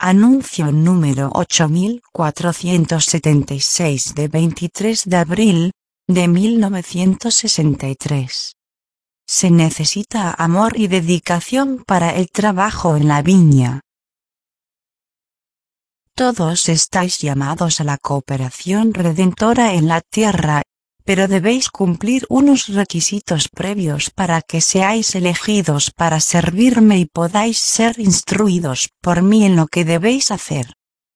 Anuncio número 8476 de 23 de abril de 1963. Se necesita amor y dedicación para el trabajo en la viña. Todos estáis llamados a la cooperación redentora en la tierra, pero debéis cumplir unos requisitos previos para que seáis elegidos para servirme y podáis ser instruidos por mí en lo que debéis hacer.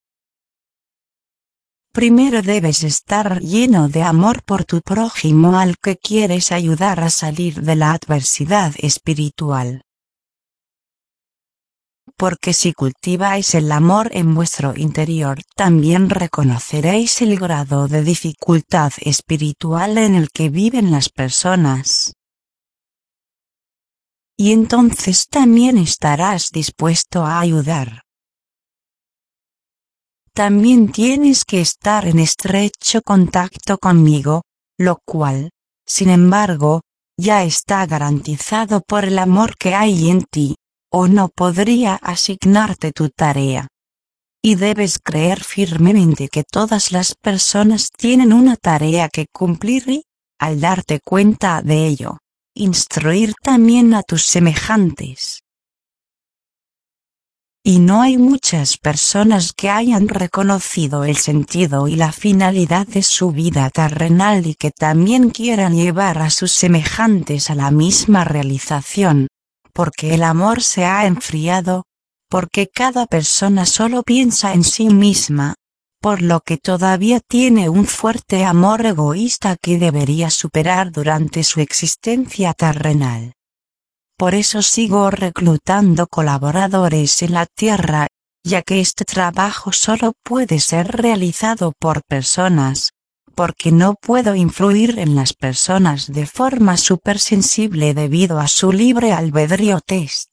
Primero debes estar lleno de amor por tu prójimo al que quieres ayudar a salir de la adversidad espiritual. Porque si cultiváis el amor en vuestro interior, también reconoceréis el grado de dificultad espiritual en el que viven las personas. Y entonces también estarás dispuesto a ayudar. También tienes que estar en estrecho contacto conmigo, lo cual, sin embargo, ya está garantizado por el amor que hay en ti, o no podría asignarte tu tarea. Y debes creer firmemente que todas las personas tienen una tarea que cumplir y, al darte cuenta de ello, instruir también a tus semejantes. Y no hay muchas personas que hayan reconocido el sentido y la finalidad de su vida terrenal y que también quieran llevar a sus semejantes a la misma realización, porque el amor se ha enfriado, porque cada persona solo piensa en sí misma, por lo que todavía tiene un fuerte amor egoísta que debería superar durante su existencia terrenal. Por eso sigo reclutando colaboradores en la tierra, ya que este trabajo solo puede ser realizado por personas, porque no puedo influir en las personas de forma supersensible debido a su libre albedrío test.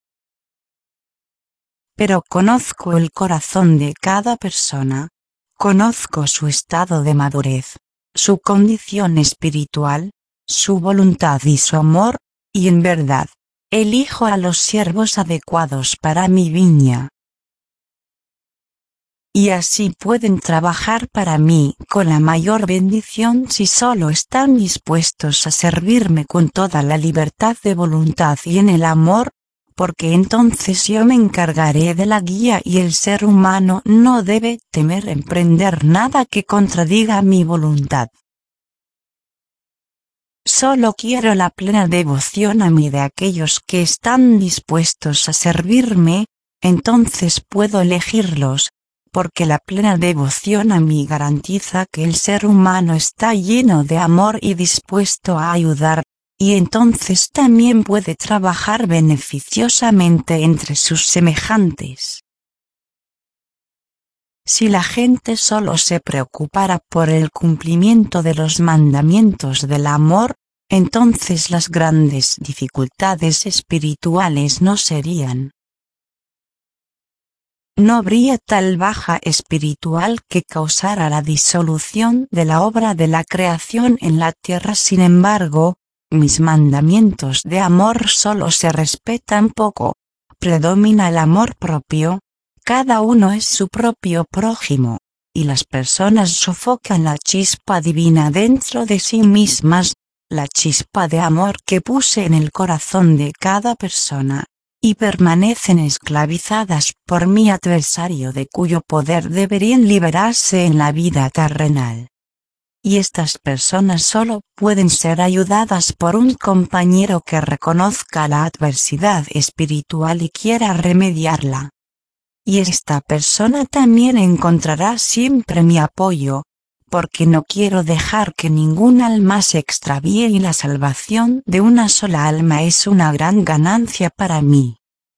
Pero conozco el corazón de cada persona, conozco su estado de madurez, su condición espiritual, su voluntad y su amor, y en verdad, elijo a los siervos adecuados para mi viña. Y así pueden trabajar para mí con la mayor bendición si solo están dispuestos a servirme con toda la libertad de voluntad y en el amor, porque entonces yo me encargaré de la guía y el ser humano no debe temer emprender nada que contradiga mi voluntad. Solo quiero la plena devoción a mí de aquellos que están dispuestos a servirme, entonces puedo elegirlos, porque la plena devoción a mí garantiza que el ser humano está lleno de amor y dispuesto a ayudar, y entonces también puede trabajar beneficiosamente entre sus semejantes. Si la gente solo se preocupara por el cumplimiento de los mandamientos del amor, entonces las grandes dificultades espirituales no serían. No habría tal baja espiritual que causara la disolución de la obra de la creación en la tierra. Sin embargo, mis mandamientos de amor solo se respetan poco, predomina el amor propio. Cada uno es su propio prójimo, y las personas sofocan la chispa divina dentro de sí mismas, la chispa de amor que puse en el corazón de cada persona, y permanecen esclavizadas por mi adversario de cuyo poder deberían liberarse en la vida terrenal. Y estas personas solo pueden ser ayudadas por un compañero que reconozca la adversidad espiritual y quiera remediarla. Y esta persona también encontrará siempre mi apoyo, porque no quiero dejar que ningún alma se extravíe y la salvación de una sola alma es una gran ganancia para mí.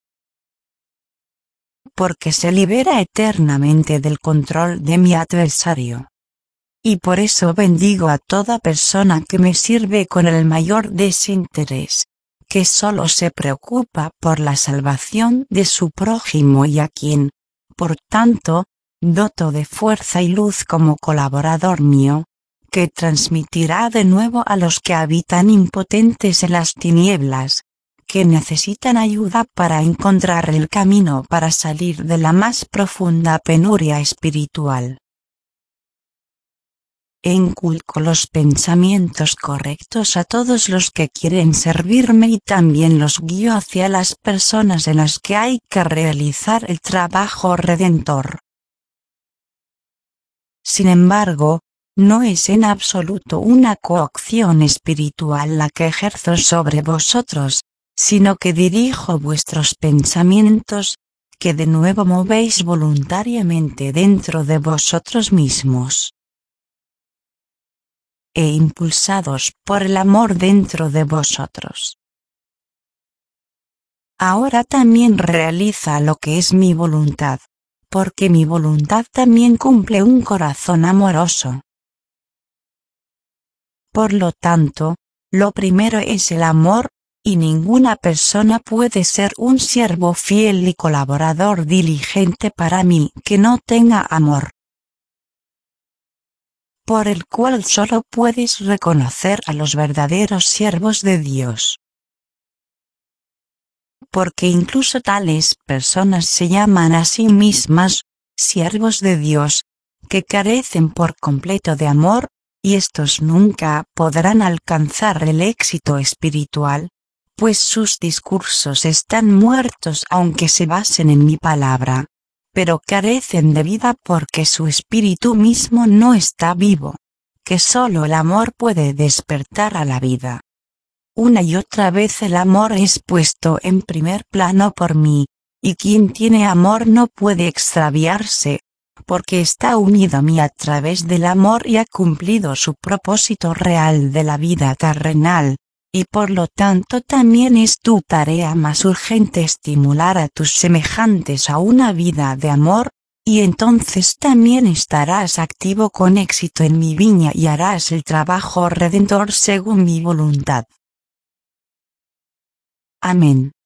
Porque se libera eternamente del control de mi adversario. Y por eso bendigo a toda persona que me sirve con el mayor desinterés, que solo se preocupa por la salvación de su prójimo y a quien, por tanto, doto de fuerza y luz como colaborador mío, que transmitirá de nuevo a los que habitan impotentes en las tinieblas, que necesitan ayuda para encontrar el camino para salir de la más profunda penuria espiritual. Inculco los pensamientos correctos a todos los que quieren servirme y también los guío hacia las personas en las que hay que realizar el trabajo redentor. Sin embargo, no es en absoluto una coacción espiritual la que ejerzo sobre vosotros, sino que dirijo vuestros pensamientos, que de nuevo movéis voluntariamente dentro de vosotros mismos. E impulsados por el amor dentro de vosotros. Ahora también realiza lo que es mi voluntad, porque mi voluntad también cumple un corazón amoroso. Por lo tanto, lo primero es el amor, y ninguna persona puede ser un siervo fiel y colaborador diligente para mí que no tenga amor, por el cual solo puedes reconocer a los verdaderos siervos de Dios. Porque incluso tales personas se llaman a sí mismas siervos de Dios, que carecen por completo de amor, y estos nunca podrán alcanzar el éxito espiritual, pues sus discursos están muertos aunque se basen en mi palabra, pero carecen de vida porque su espíritu mismo no está vivo, que solo el amor puede despertar a la vida. Una y otra vez el amor es puesto en primer plano por mí, y quien tiene amor no puede extraviarse, porque está unido a mí a través del amor y ha cumplido su propósito real de la vida terrenal, y por lo tanto también es tu tarea más urgente estimular a tus semejantes a una vida de amor, y entonces también estarás activo con éxito en mi viña y harás el trabajo redentor según mi voluntad. Amén.